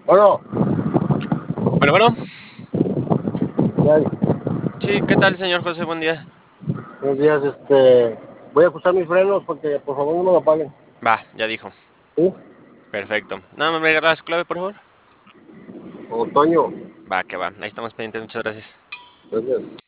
Bueno, Bueno, bueno. ya, Sí, ¿qué tal, señor José? Buen día. buenos días, voy a ajustar mis frenos porque por favor no me lo apaguen. Va, ya dijo. ¿Sí? Perfecto. Nada más me agarra su clave, por favor. Otoño, Va, que va. Ahí estamos pendientes. Muchas gracias. gracias.